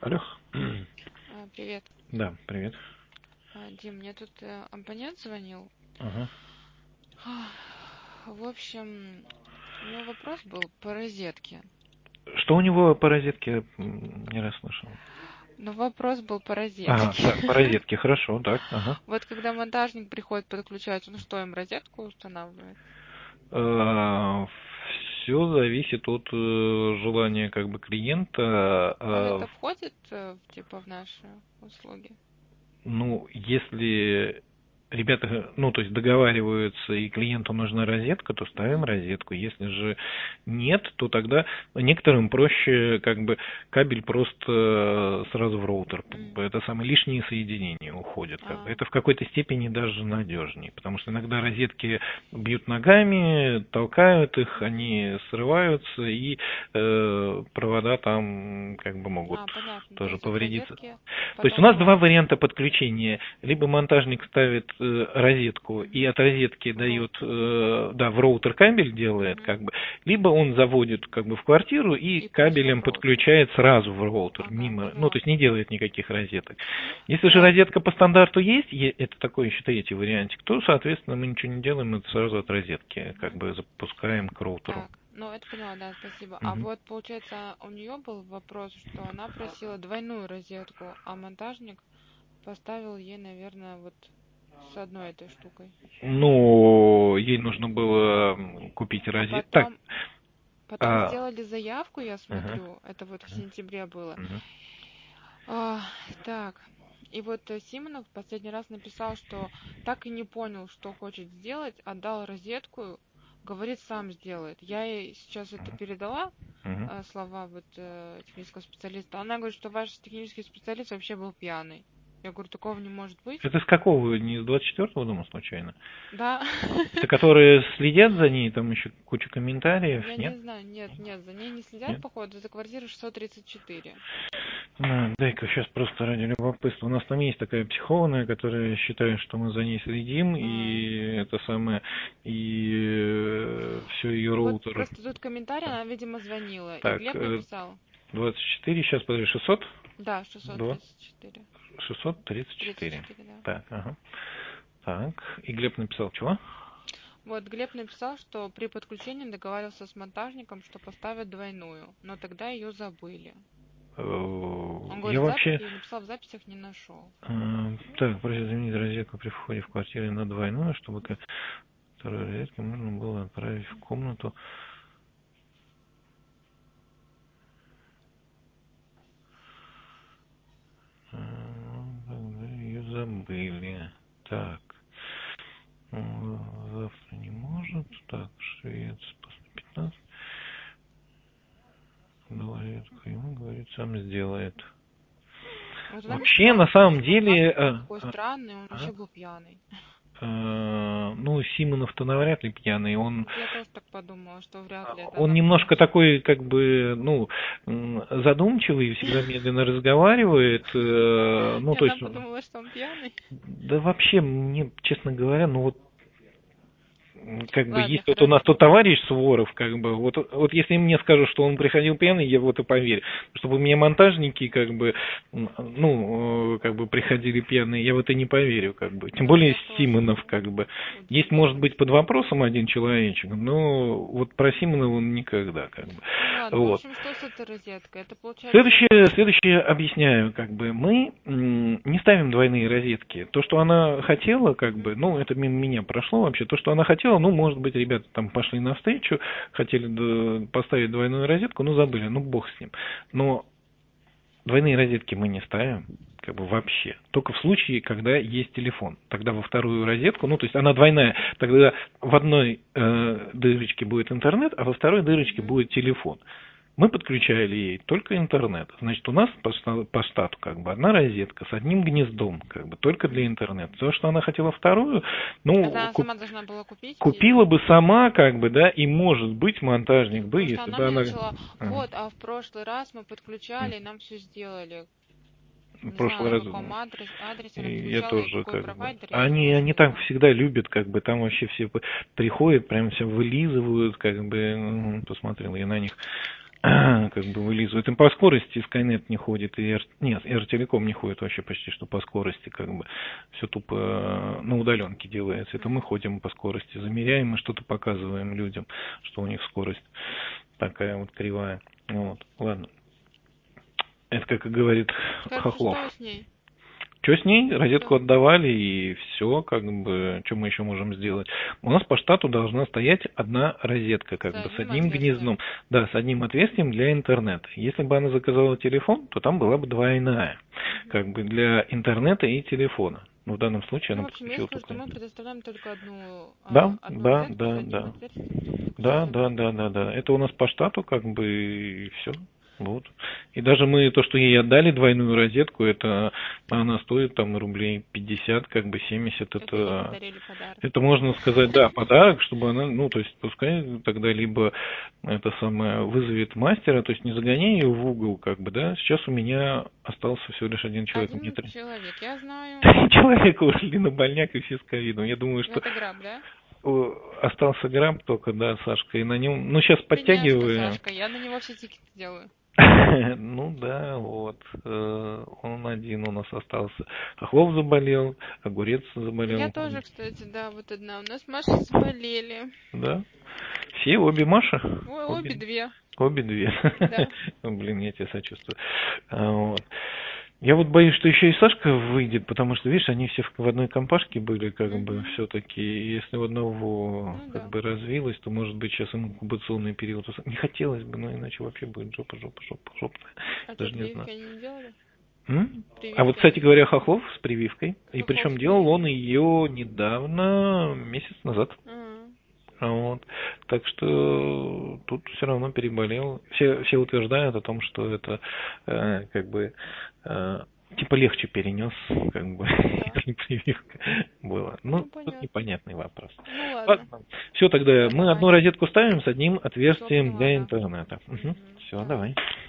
Алло. Привет. Да, привет. Дим, мне тут абонент звонил. Ага. В общем, у него вопрос был по розетке. Что у него по розетке? Не расслышал. Но вопрос был по Ага, розетке. так, по розетке, хорошо, так, ага. Вот когда монтажник приходит подключать, ну что, им розетку устанавливает? Все зависит от желания как бы клиента. А это входит типа в наши услуги? Ну, если ребята, ну, то есть договариваются, и клиенту нужна розетка, то ставим розетку. Если же нет, то тогда некоторым проще как бы кабель просто сразу в роутер. Это самое лишние соединения уходят. Как бы. Это в какой-то степени даже надежнее, потому что иногда розетки бьют ногами, толкают их, они срываются, и провода там как бы могут Понятно. То тоже есть от повредиться. розетки То есть у нас потом... два варианта подключения. Либо монтажник ставит розетку и от розетки дает, да, в роутер кабель делает, как бы, либо он заводит как бы в квартиру и кабелем подключает сразу в роутер, мимо, ну, то есть не делает никаких розеток. Если же розетка по стандарту есть, это такой еще третий вариантик, то, соответственно, мы ничего не делаем, это сразу от розетки как бы запускаем к роутеру. Так, ну это поняла, да, спасибо. А вот получается у нее был вопрос, что она просила двойную розетку, а монтажник поставил ей, наверное, вот с одной этой штукой. Ну, ей нужно было купить розетку. Так. Потом сделали заявку, я смотрю, это вот в сентябре было. Так, и вот Симонов в последний раз написал, что так и не понял, что хочет сделать, отдал розетку, говорит, сам сделает. Я ей сейчас это передала, слова вот технического специалиста. Она говорит, что ваш технический специалист вообще был пьяный. Я говорю, такого не может быть. Это с какого? Не с 24-го дома случайно? Да. Это которые следят за ней, там еще куча комментариев, Я нет? не знаю, нет, за ней не следят, походу, за квартиру 634. Дай-ка сейчас просто ради любопытства. У нас там есть такая психованная, которая считает, что мы за ней следим, и это самое, и все ее роутер. Вот просто тут комментарий, она, видимо, звонила, и Так, Глеб написал. 24, сейчас, подожди, 600? Да, 634. 634. 34, да. Так, ага. Так, и Глеб написал чего? Вот Глеб написал, что при подключении договаривался с монтажником, что поставят двойную, но тогда ее забыли. Он говорит, и написал, в записях не нашел. Так, просит заменить розетку при входе в квартиру на двойную, чтобы вторую розетку можно было отправить в комнату. Ее забыли. Так. Завтра не может. Так, швец после 15. Розетку ему говорит, сам сделает. Вот Вообще, на самом деле... такой странный, он вообще был пьяный. Ну, Симонов-то навряд ли пьяный, он... Я тоже так подумала, что вряд ли это Он немножко такой, как бы, ну, задумчивый, всегда медленно разговаривает. Ну, то есть... подумала, что он пьяный. Да вообще, мне, честно говоря, ну вот как бы есть вот у хорошо. нас тот товарищ Суворов, как бы, вот если мне скажут, что он приходил пьяный, я в это поверю. Чтобы мне монтажники, как бы, ну, как бы приходили пьяные, я в это не поверю, как бы. Тем более Симонов, как бы. Есть, может быть, под вопросом один человечек, но вот про Симонова он никогда, как бы. Ну ладно, вот. в общем, что с этой розеткой? Это получается... Следующее объясняю, как бы, мы не ставим двойные розетки. То, что она хотела, как бы, ну, это мимо меня прошло вообще, то, что она хотела, ну, может быть, ребята там пошли навстречу, хотели поставить двойную розетку, ну, забыли, ну, бог с ним. Но двойные розетки мы не ставим, как бы вообще. Только в случае, когда есть телефон. Тогда во вторую розетку, ну, то есть она двойная, тогда в одной дырочке будет интернет, а во второй дырочке будет телефон. Мы подключали ей только интернет. Значит, у нас по штату как бы одна розетка с одним гнездом, как бы только для интернета. То, что она хотела вторую, ну, она сама должна была купить? купила бы сама, как бы, да, и может быть монтажник бы, если она бы мне она... начала, вот, а в прошлый раз мы подключали, и нам все сделали. В прошлый раз адресе она я подключала, и тоже какой как бы. провайдер, Они так всегда любят, как бы там вообще все приходят, прям все вылизывают, как бы, посмотрел я на них. как бы вылизывают. Им по скорости Skynet не ходит, и R-Telecom не ходит вообще почти что по скорости, как бы все тупо на удаленке делается. Это мы ходим по скорости, замеряем и что-то показываем людям, что у них скорость такая вот кривая. Вот, ладно. Это, как и говорит Хохлов. Что с ней? Что с ней? Розетку отдавали, и все, как бы, что мы еще можем сделать? У нас по штату должна стоять одна розетка, как бы, с одним гнездом. Да, с одним отверстием для интернета. Если бы она заказала телефон, то там была бы двойная, как бы, для интернета и телефона. Ну, в данном случае она подключила только... что мы предоставляем только одну розетку с одним отверстием, чтобы Да. Это у нас по штату, как бы, и все. Вот. И даже мы, то, что ей отдали двойную розетку, это она стоит там рублей 50, как бы 70. Это можно сказать, да, подарок, чтобы она, ну, то есть, пускай тогда либо это самое вызовет мастера, то есть не загоняй ее в угол, как бы, да. Сейчас у меня остался всего лишь один человек. Человек, я знаю. 3 человека ушли на больняк и все с ковидом. Я думаю, что... Это граб, да? Остался грамм только, да, Сашка, и на нем, ну, сейчас подтягиваю. Сашка, я на него все тикеты делаю. Ну да, вот, он один у нас остался. Хохлов заболел, Огурец заболел. Я тоже, кстати, да, вот одна. У нас Маша заболели. Да? Все, обе Маши? Обе две. Обе две. Да. Блин, я тебе сочувствую. Вот. Я вот боюсь, что еще и Сашка выйдет, потому что, видишь, они все в одной компашке были, как бы, все-таки. Если у одного как бы развилось, то, может быть, сейчас инкубационный период. Не хотелось бы, но иначе вообще будет жопа. Даже не знаю. Они не делали? А вот, кстати говоря, Хохлов с прививкой. И причем делал он ее недавно, месяц назад. Вот. Так что тут все равно переболел. Все утверждают о том, что это как бы типа легче перенес, как бы, прививка была. Ну, тут непонятный вопрос. Ну ладно. Все, тогда мы одну розетку ставим с одним отверстием для интернета. Все, давай.